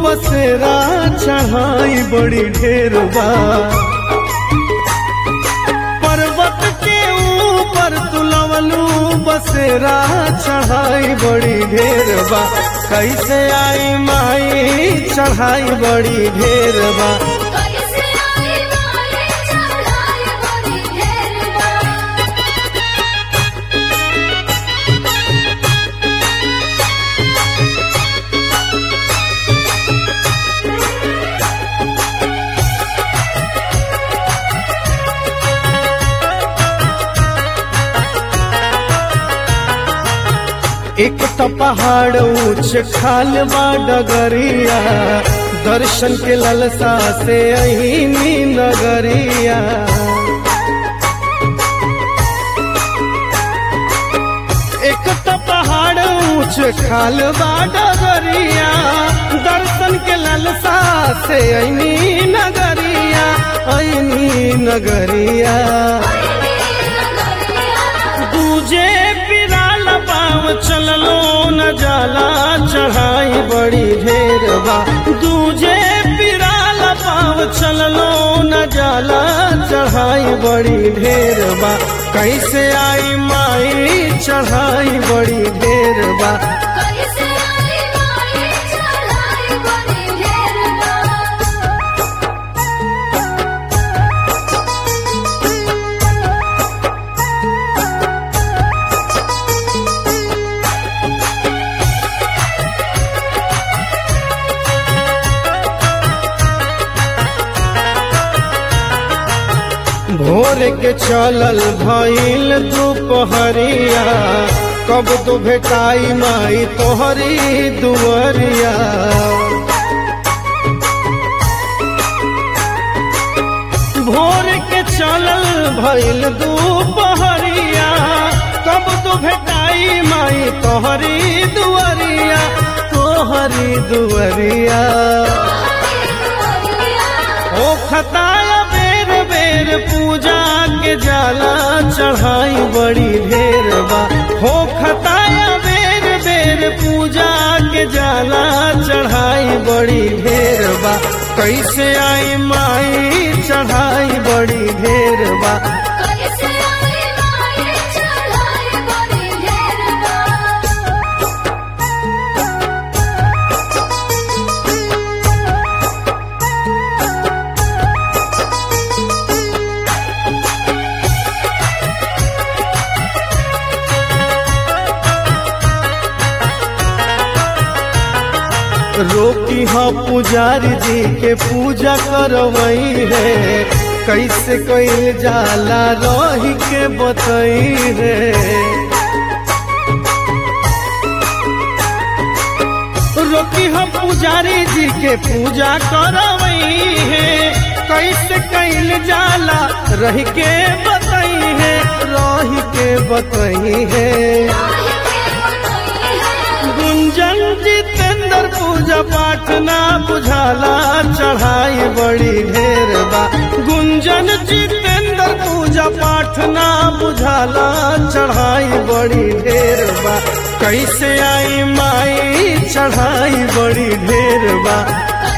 बसेरा चढ़ाई बड़ी ढेर बा। पर्वत के ऊपर तुलवलू बसेरा चढ़ाई बड़ी ढेर बा। कैसे आई माई चढ़ाई बड़ी ढेर बा। एक तो पहाड़ ऊंच खाल बा डगरिया, दर्शन के ललसा से अहिनी नगरिया। एक तो पहाड़ ऊंच खाल बा डगरिया, दर्शन के ललसा से अहिनी नगरिया, अहिनी नगरिया। दूजे चललो न जाला चढ़ाई बड़ी ढेर बा। दूजे पिराल पाव चललो न जाला चढ़ाई बड़ी ढेर बा। कैसे आई माई चढ़ाई बड़ी ढेर बा। भोर के चलल भइल दुपहरिया, कब तो भेटाई माई तोहरी दुवरिया। भोर के चलल भइल दुपहरिया, कब तो भेटाई माई तोहरी दुवरिया, तोहरी दुवरिया। ओ खताया बेर पूजा के जाला चढ़ाई बड़ी ढेर बा। हो खताया बेर पूजा के जाला चढ़ाई बड़ी ढेर बा। कैसे आई माई चढ़ाई बड़ी ढेर बा। रोकी हाँ पुजारी जी के पूजा करवई है, कैसे कैल जाला रही के बतई है। रोकी हाँ पुजारी जी के पूजा करवई है, कैसे कैल जाला रही के बतई है, रही के बतई है। गुंजन जितेंद्र पूजा पाठ ना बुझाला चढ़ाई बड़ी ढेर बा। गुंजन जितेंद्र पूजा पाठ ना बुझाला चढ़ाई बड़ी ढेर बा। कैसे आई माई चढ़ाई बड़ी ढेर बा।